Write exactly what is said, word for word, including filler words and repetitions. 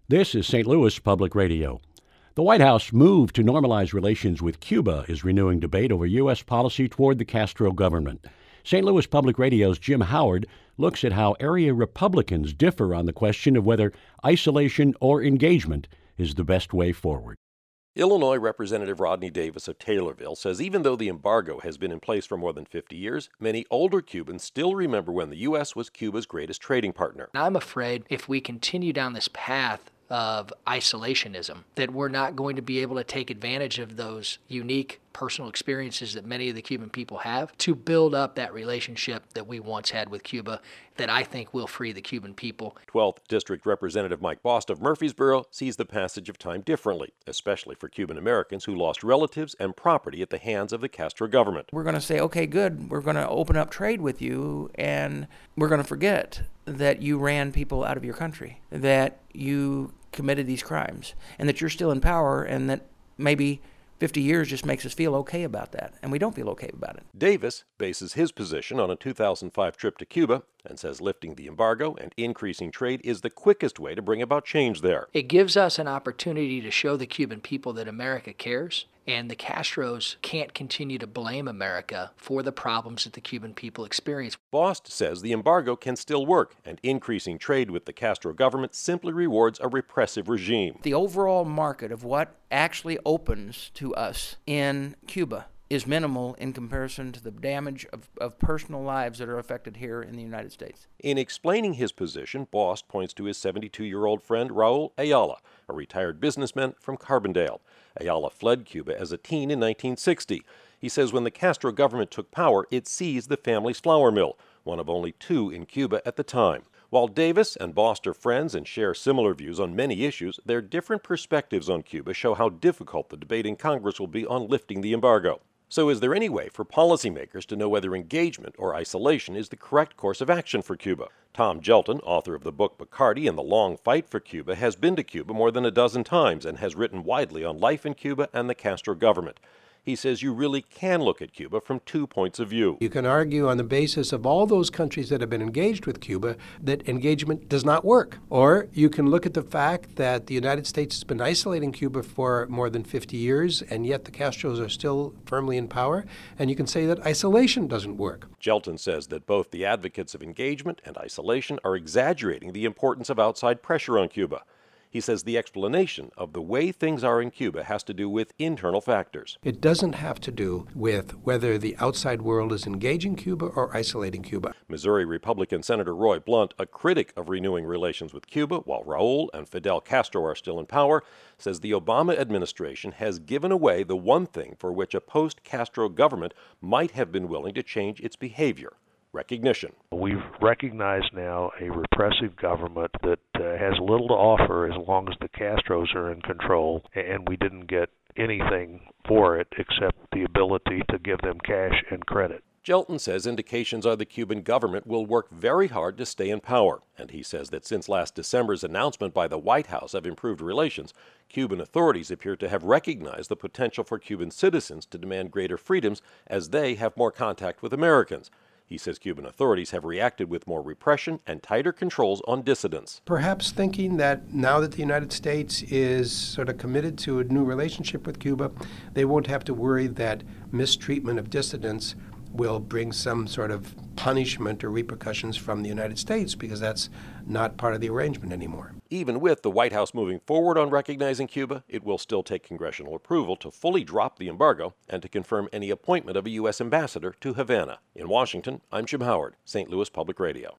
This is Saint Louis Public Radio. The White House move to normalize relations with Cuba is renewing debate over U S policy toward the Castro government. Saint Louis Public Radio's Jim Howard looks at how area Republicans differ on the question of whether isolation or engagement is the best way forward. Illinois Representative Rodney Davis of Taylorville says even though the embargo has been in place for more than fifty years, many older Cubans still remember when the U S was Cuba's greatest trading partner. I'm afraid if we continue down this path of isolationism, that we're not going to be able to take advantage of those unique personal experiences that many of the Cuban people have to build up that relationship that we once had with Cuba that I think will free the Cuban people. twelfth District Representative Mike Bost of Murfreesboro sees the passage of time differently, especially for Cuban Americans who lost relatives and property at the hands of the Castro government. We're going to say, okay, good, we're going to open up trade with you, and we're going to forget that you ran people out of your country, that you committed these crimes, and that you're still in power, and that maybe fifty years just makes us feel okay about that, and we don't feel okay about it. Davis bases his position on a two thousand five trip to Cuba and says lifting the embargo and increasing trade is the quickest way to bring about change there. It gives us an opportunity to show the Cuban people that America cares, and the Castros can't continue to blame America for the problems that the Cuban people experience. Bost says the embargo can still work, and increasing trade with the Castro government simply rewards a repressive regime. The overall market of what actually opens to us in Cuba is minimal in comparison to the damage of, of personal lives that are affected here in the United States. In explaining his position, Bost points to his seventy-two-year-old friend Raul Ayala, a retired businessman from Carbondale. Ayala fled Cuba as a teen in nineteen sixty. He says when the Castro government took power, it seized the family's flour mill, one of only two in Cuba at the time. While Davis and Bost are friends and share similar views on many issues, their different perspectives on Cuba show how difficult the debate in Congress will be on lifting the embargo. So is there any way for policymakers to know whether engagement or isolation is the correct course of action for Cuba? Tom Gelton, author of the book Bacardi and the Long Fight for Cuba, has been to Cuba more than a dozen times and has written widely on life in Cuba and the Castro government. He says you really can look at Cuba from two points of view. You can argue on the basis of all those countries that have been engaged with Cuba that engagement does not work. Or you can look at the fact that the United States has been isolating Cuba for more than fifty years, and yet the Castros are still firmly in power, and you can say that isolation doesn't work. Gelton says that both the advocates of engagement and isolation are exaggerating the importance of outside pressure on Cuba. He says the explanation of the way things are in Cuba has to do with internal factors. It doesn't have to do with whether the outside world is engaging Cuba or isolating Cuba. Missouri Republican Senator Roy Blunt, a critic of renewing relations with Cuba while Raul and Fidel Castro are still in power, says the Obama administration has given away the one thing for which a post-Castro government might have been willing to change its behavior: recognition. We've recognized now a repressive government that uh, has little to offer as long as the Castros are in control, and we didn't get anything for it except the ability to give them cash and credit. Gelton says indications are the Cuban government will work very hard to stay in power, and he says that since last December's announcement by the White House of improved relations, Cuban authorities appear to have recognized the potential for Cuban citizens to demand greater freedoms as they have more contact with Americans. He says Cuban authorities have reacted with more repression and tighter controls on dissidents. Perhaps thinking that now that the United States is sort of committed to a new relationship with Cuba, they won't have to worry that mistreatment of dissidents will bring some sort of punishment or repercussions from the United States, because that's not part of the arrangement anymore. Even with the White House moving forward on recognizing Cuba, it will still take congressional approval to fully drop the embargo and to confirm any appointment of a U S ambassador to Havana. In Washington, I'm Jim Howard, Saint Louis Public Radio.